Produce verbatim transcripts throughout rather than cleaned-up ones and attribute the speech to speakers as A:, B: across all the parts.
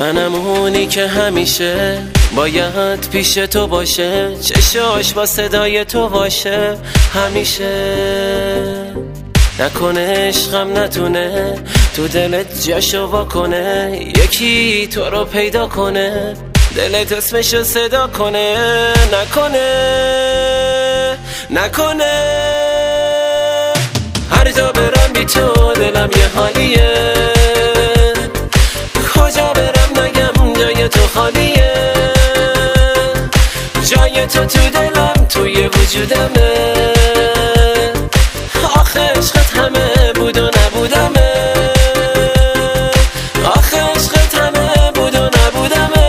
A: منم اونی که همیشه باید پیش تو باشه، چشاش با صدای تو باشه همیشه. نکنه عشقم نتونه تو دلت جاشو واکنه، یکی تو رو پیدا کنه دلت اسمشو صدا کنه. نکنه نکنه هر جا برم بی تو دلم یه حالیه، کجا برم نگم جای تو خالیه، جای تو تو دلم توی وجودمه. آخه عشقت همه بود و نبودمه، آخه عشقت همه بود و نبودمه،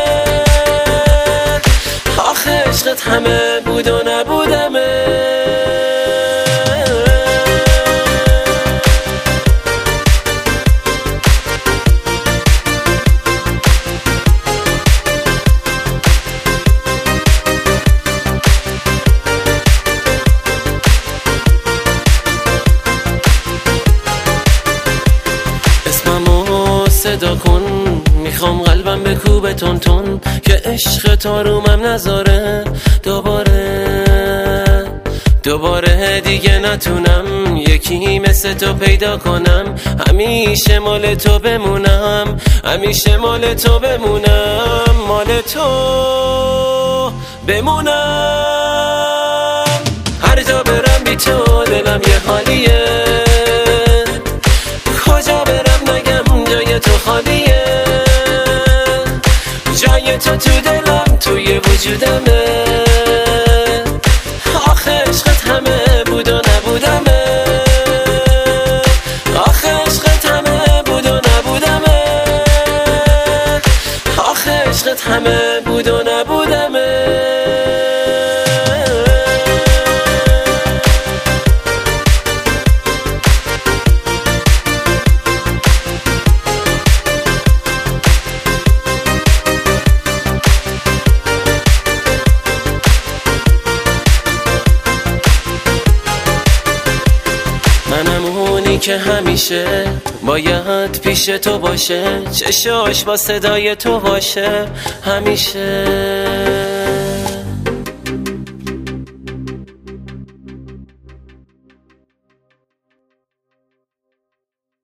A: آخه عشقت همه بود و نبودمه. صدا کن میخوام قلبم بکوبه تون تون، که عشق تو رومم نذاره دوباره دوباره دیگه نتونم یکی مثل تو پیدا کنم. همیشه مال تو بمونم، همیشه مال تو بمونم، مال تو بمونم. هر جا برم بی تو دلم یه حالیه، کجا برم نگم جای تو خالیه، جای تو تو دلم توی وجودمه. آخه عشقت همه بود و نبودمه، آخه عشقت همه بود و نبودمه، آخه عشقت همه بود و نبودمه. منم اونی که همیشه باید پیش تو باشه، چشاش با صدای تو باشه همیشه.